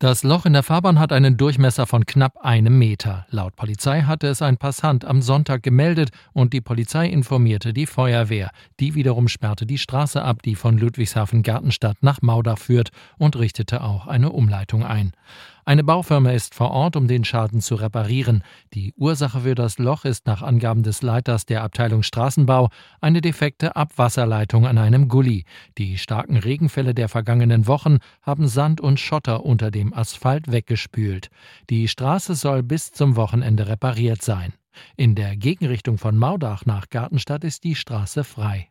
Das Loch in der Fahrbahn hat einen Durchmesser von knapp 1 Meter. Laut Polizei hatte es ein Passant am Sonntag gemeldet und die Polizei informierte die Feuerwehr. Die wiederum sperrte die Straße ab, die von Ludwigshafen-Gartenstadt nach Maudach führt, und richtete auch eine Umleitung ein. Eine Baufirma ist vor Ort, um den Schaden zu reparieren. Die Ursache für das Loch ist nach Angaben des Leiters der Abteilung Straßenbau eine defekte Abwasserleitung an einem Gully. Die starken Regenfälle der vergangenen Wochen haben Sand und Schotter unter dem Asphalt weggespült. Die Straße soll bis zum Wochenende repariert sein. In der Gegenrichtung von Maudach nach Gartenstadt ist die Straße frei.